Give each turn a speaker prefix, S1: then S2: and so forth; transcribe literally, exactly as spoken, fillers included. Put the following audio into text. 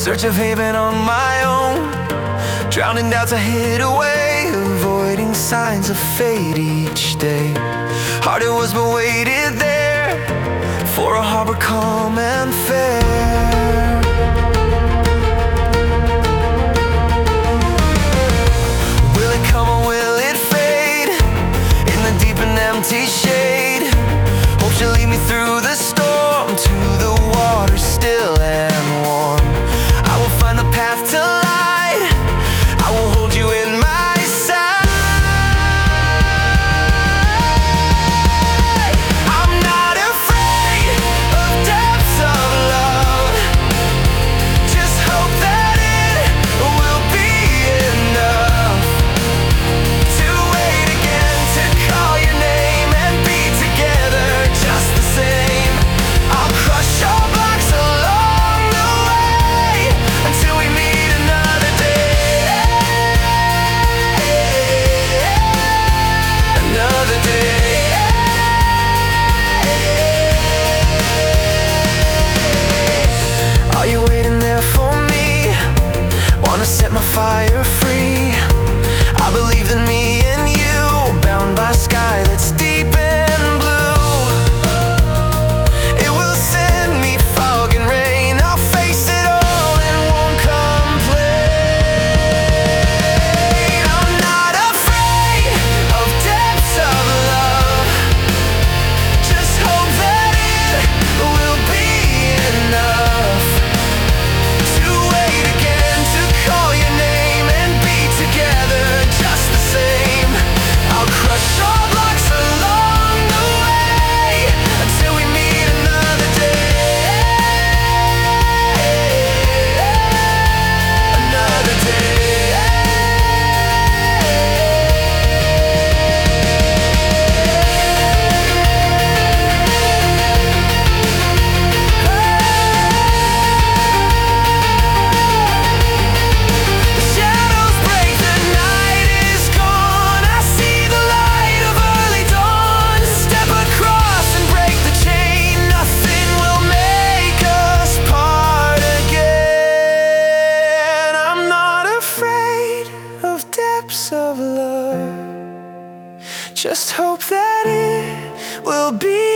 S1: search of haven on my own, drowning doubts I hid away, avoiding signs of fate each day. Harder was but waited there for a harbor calm and fair. Will it come or will it fade? In the deep and empty shade, hope she'll lead me through the storm to the water still and warm. I will find the path to light, I will hold you in my sight. I'm not afraid of depths of love, just hope that it will be enough to wait again, to call your name and be together just the same. I'll crush your blocks along the way until we meet another day. Another day. Are you waiting there for me? Wanna set my fire free? I believe in me and you, bound by sky that's deep and blue. It will send me fog and rain, I'll face it all and won't complain. I'm not afraid of depths of love, just hope that it will be enough to wait again, to call your name and be together just the same. I'll crush your blocks along the way until we meet another day. Another day. The shadows break, the night is gone, I see the light of early dawn. Step across and break the chain, nothing will make us part again. I'm not afraid of depths of love, just hope that it will be